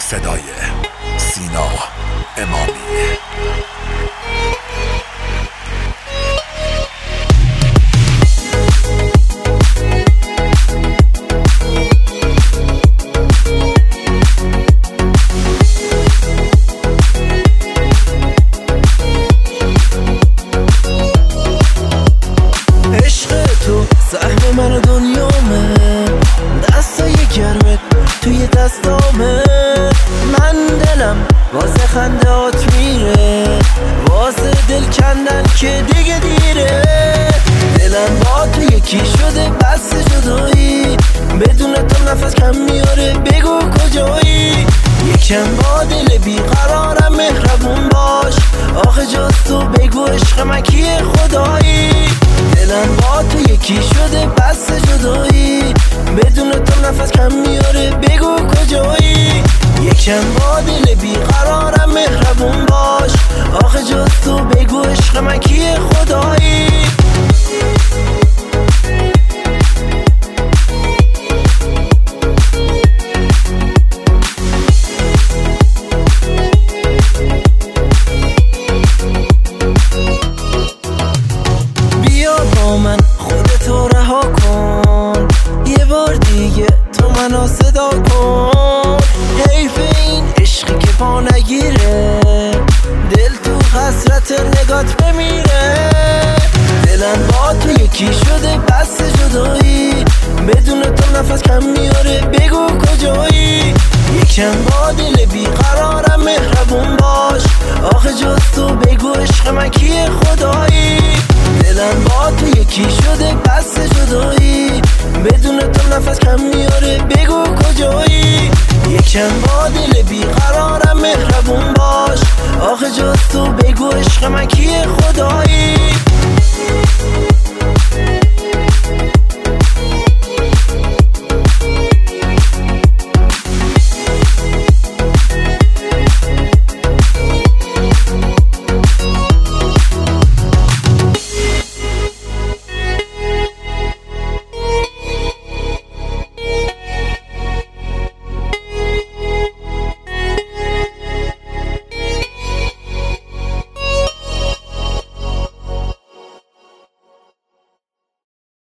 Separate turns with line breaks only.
صدای سینا امامی.
سهم من و دنیامه، دستای گرمت توی دستامه. من دلم واسه خندهات میره، واسه دل کندن که دیگه دیره. دلم با تو یکی شده بس جدایی، بدون تو نفس کم میاره، بگو کجایی. یکم با دل بیقرارم مهربون باش، آخه جز تو بگو عشق من کیه خدایی. دلم با تو یکی شده بس جدایی، بدون تو نفس کم میاره، بگو کجایی. یکم با دل بیقرارم مهربون باش، آخه جز تو بگو عشق من کیه خدایی. من خودتو رها کن، یه بار دیگه تو منو صدا کن. حیف این عشقی که پا نگیره، دل تو حسرت نگات بمیره. دلم با تو یکی شده بس جدایی، بدون تو نفس کم میاره، بگو کجایی. یکم با دل بیقرارم مهربون باش، آخه جز تو بگو عشق من کیه خدایی. دلم با تو یکی شده بس جدایی، بدون تو نفس کم میاره، بگو کجایی. یکم با دل بیقرارم مهربون باش، آخه جز تو بگو عشق من کیه خدایی.